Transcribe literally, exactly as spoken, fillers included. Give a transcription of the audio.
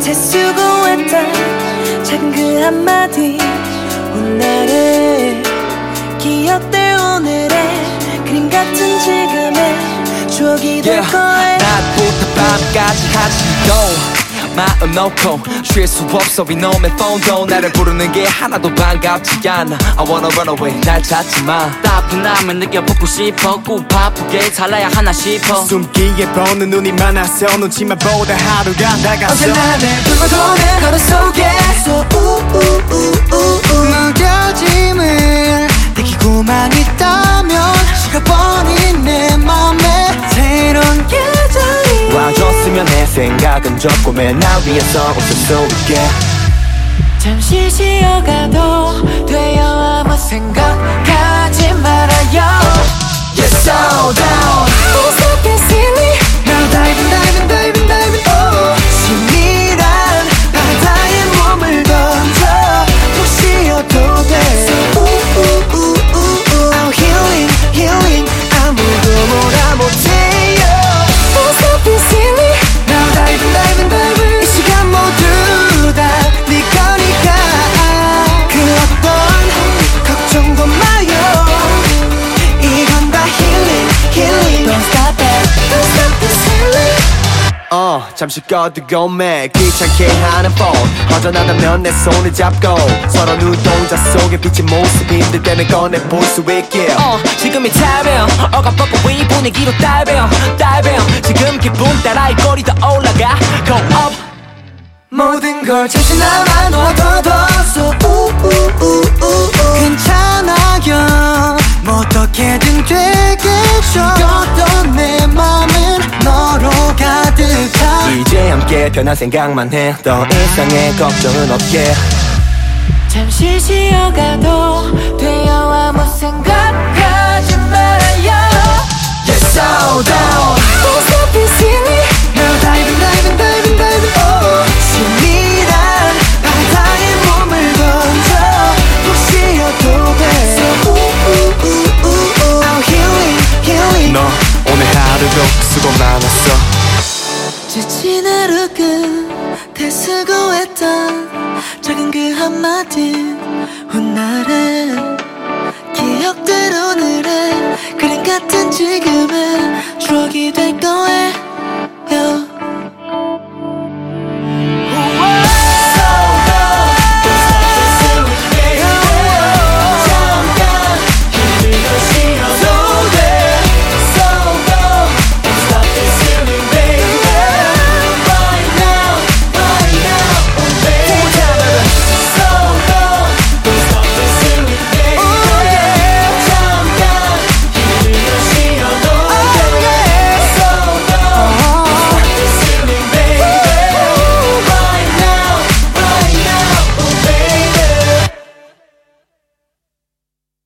수고했던 작은 그 한마디 오늘의 기억들 오늘의 그림 같은 지금의 추억이 될 yeah. 거야. 낮부터 밤까지 하지도 마음 놓고 쉴 수 없어 이놈의 폰도 나를 부르는 게 하나도 반갑지 않아. I wanna run away 날 찾지 마. 따분함을 느껴보고 싶어 꼭 바쁘게 살아야 하나 싶어. 숨기에 보는 눈이 많아서 눈치만 보다 하루가 나갔어. 언제나 내 불고 도는 걸음 속에서 무뎌짐을 느끼고만 있다면 식어버린 내 맘에 새로운 계절이 와줬으면 해. 생각은 적고 맨날 위에서 웃을 수 있게 잠시 쉬어가도 돼요. 아무 생각하지 말아요. You're so down. It's so silly. Now diving diving diving diving oh. 치밀한 바다에 몸을 던져 푹 쉬어도 돼. So ooh ooh ooh ooh ooh I'm healing healing 아무도 뭐라 못해요. It's so silly. Now diving diving diving 이 시간 모두 다 네 거니까 그 어떤 걱정도 마요. 이건 다 healing healing Don't stop it Don't stop this healing. 어 잠시 꺼두고 매 귀찮게 하는 폰 허전하다면 내 손을 잡고 서로 눈동자 속에 비친 모습 힘들 때는 꺼내볼 수 있게 어 지금이 타이밍 억압받고 이 분위기로 다이빙 다이빙 지금 기분 따라 이 꼬리 더 올라가 Go up. 모든 걸 잠시 나만 놓아둬서 괜찮아요 뭐 어떻게든 되겠죠 떴던 내 맘은 너로 가득하 이제 함께 편한 생각만 해. 더 이상의 걱정은 없게 잠시 쉬어가도 돼요. 아무 생각하지 말아요. You're so down. It's so silly. Now diving diving diving diving oh. 치밀한 바다에 몸을 던져 푹 쉬어도 돼. So ooh ooh ooh ooh ooh I'm healing healing 너 오늘 하루도 수고 많았어 지친 하루 끝에 수고했던 작은 그 한마디 훗날의 기억들 오늘의 그림 같은 지금의 추억이 될 거야.